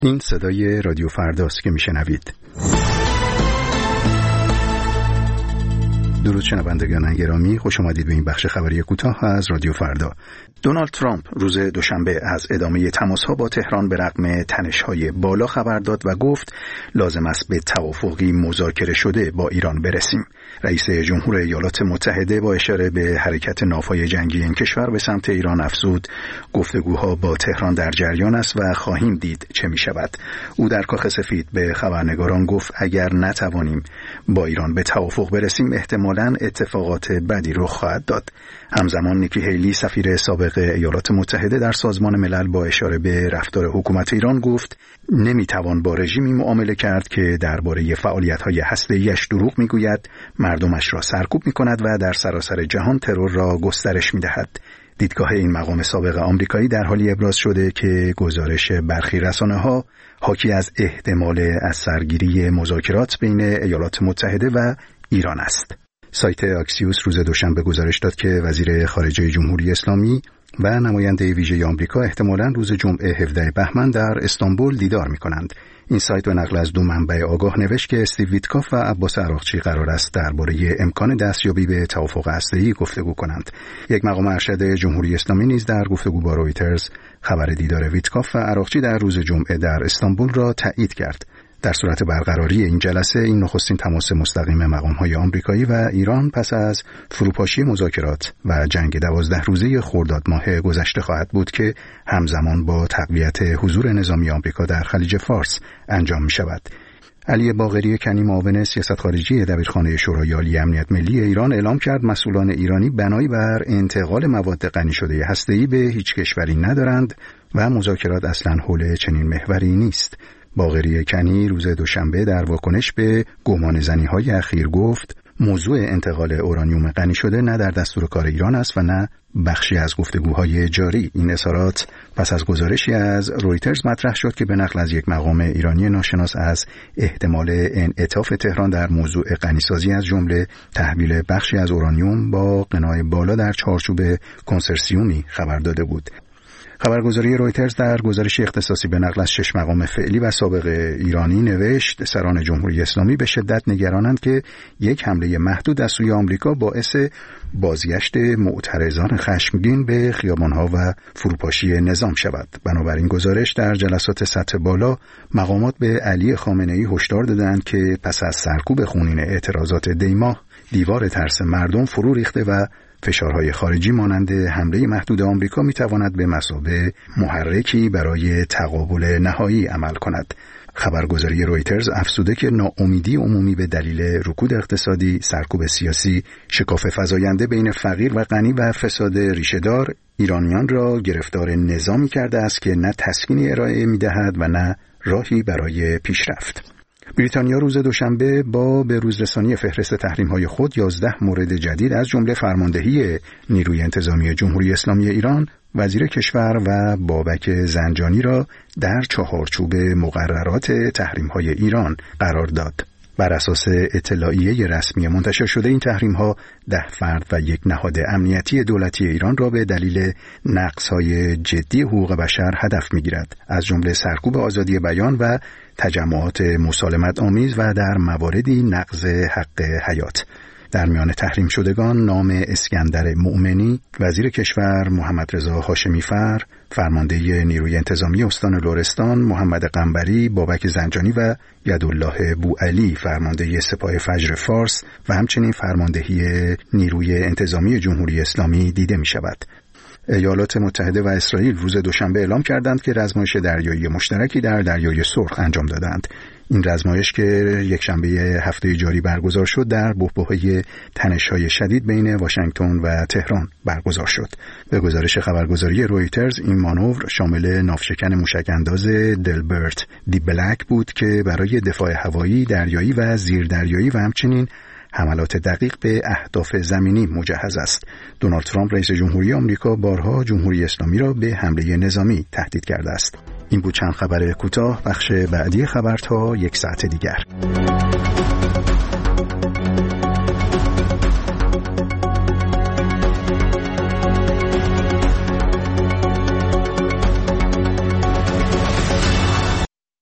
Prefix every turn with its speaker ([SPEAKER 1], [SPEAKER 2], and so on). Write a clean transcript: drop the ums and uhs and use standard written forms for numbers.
[SPEAKER 1] این صدای رادیو فرداست که میشنوید. درود شنوندگان گرامی، خوش آمدید به این بخش خبری کوتاه از رادیو فردا. دونالد ترامپ روز دوشنبه از ادامه تماس‌ها با تهران به رغم تنش‌های بالا خبر داد و گفت لازم است به توافقی مذاکره شده با ایران برسیم. رئیس جمهور ایالات متحده با اشاره به حرکت ناوهای جنگی این کشور به سمت ایران افزود گفتگوها با تهران در جریان است و خواهیم دید چه می‌شود. او در کاخ سفید به خبرنگاران گفت اگر نتوانیم با ایران به توافق برسیم احتمالاً اتفاقات بدی رخ خواهد داد. همزمان نیکی هیلی سفیر سابق ایالات متحده در سازمان ملل با اشاره به رفتار حکومت ایران گفت نمیتوان با رژیمی معامله کرد که درباره فعالیت‌های هسته‌ایش دروغ میگوید، مردمش را سرکوب میکند و در سراسر جهان ترور را گسترش میدهد. دیدگاه این مقام سابق آمریکایی در حالی ابراز شده که گزارش برخی رسانه‌ها حاکی از احتمال از سرگیری مذاکرات بین ایالات متحده و ایران است. سایت اکسیوس روز دوشنبه گزارش داد که وزیر خارجه جمهوری اسلامی و نماینده ویژه آمریکا احتمالاً روز جمعه 17 بهمن در استانبول دیدار می‌کنند. این سایت به نقل از دو منبع آگاه نوشت که استیو ویتکاف و عباس عراقچی قرار است درباره امکان دستیابی به توافق هسته‌ای گفتگو کنند. یک مقام ارشد جمهوری اسلامی نیز در گفتگو با رویترز خبر دیدار ویتکاف و عراقچی در روز جمعه در استانبول را تایید کرد. در صورت برقراری این جلسه این نخستین تماس مستقیم مقام‌های آمریکایی و ایران پس از فروپاشی مذاکرات و جنگ 12 روزه خرداد ماه گذشته خواهد بود که همزمان با تقویت حضور نظامی آمریکا در خلیج فارس انجام می‌شود. علی باقری کنی معاون سیاست خارجی دبیرخانه شورای عالی امنیت ملی ایران اعلام کرد مسئولان ایرانی بنایی بر انتقال مواد غنی شده هسته‌ای به هیچ کشوری ندارند و مذاکرات اصلاً حول چنین محوری نیست. باقری کنی روز دوشنبه در واکنش به گمانه‌زنی‌های اخیر گفت موضوع انتقال اورانیوم غنی شده نه در دستور کار ایران است و نه بخشی از گفتگوهای جاری. این اظهارات پس از گزارشی از رویترز مطرح شد که به نقل از یک مقام ایرانی ناشناس از احتمال انعطاف تهران در موضوع غنیسازی از جمله تحویل بخشی از اورانیوم با غنای بالا در چارچوب کنسرسیومی خبر داده بود. خبرگزاری رویترز در گزارشی اختصاصی به نقل از 6 مقام فعلی و سابق ایرانی نوشت سران جمهوری اسلامی به شدت نگرانند که یک حمله محدود از سوی آمریکا باعث بازگشت معترضان خشمگین به خیابانها و فروپاشی نظام شود. بنابراین گزارش در جلسات سطح بالا مقامات به علی خامنه‌ای هشدار دادند که پس از سرکوب خونین اعتراضات دیماه دیوار ترس مردم فرو ریخته و فشارهای خارجی مانند حمله محدود آمریکا میتواند به مثابه محرکی برای تقابل نهایی عمل کند. خبرگزاری رویترز افزوده که ناامیدی عمومی به دلیل رکود اقتصادی، سرکوب سیاسی، شکاف فزاینده بین فقیر و غنی و فساد ریشه‌دار ایرانیان را گرفتار نظامی کرده است که نه تسکینی ارائه میدهد و نه راهی برای پیشرفت. بریتانیا روز دوشنبه با به روزرسانی فهرست تحریم‌های خود 11 مورد جدید از جمله فرماندهی نیروی انتظامی جمهوری اسلامی ایران، وزیر کشور و بابک زنجانی را در چهارچوب مقررات تحریم‌های ایران قرار داد. بر اساس اطلاعیه رسمی منتشر شده این تحریم‌ها 10 فرد و یک نهاد امنیتی دولتی ایران را به دلیل نقض‌های جدی حقوق بشر هدف می‌گیرد، از جمله سرکوب آزادی بیان و تجمعات مسالمت آمیز و در مواردی نقض حق حیات. در میان تحریم شدگان نام اسکندر مؤمنی، وزیر کشور محمد رضا هاشمی فر، فرمانده نیروی انتظامی استان لرستان محمد قنبری، بابک زنجانی و یدالله بوعلی فرمانده سپاه فجر فارس و همچنین فرماندهی نیروی انتظامی جمهوری اسلامی دیده می شود. ایالات متحده و اسرائیل روز دوشنبه اعلام کردند که رزمایش دریایی مشترکی در دریای سرخ انجام دادند. این رزمایش که یک شنبه هفته جاری برگزار شد در بحبوحه تنش‌های شدید بین واشنگتن و تهران برگزار شد. به گزارش خبرگزاری رویترز این مانور شامل ناوشکن موشک‌انداز دلبرت دی بلک بود که برای دفاع هوایی، دریایی و زیردریایی و همچنین حملات دقیق به اهداف زمینی مجهز است. دونالد ترامپ رئیس جمهوری آمریکا بارها جمهوری اسلامی را به حمله نظامی تهدید کرده است. این بود چند خبر کوتاه. بخش بعدی خبر تا یک ساعت دیگر.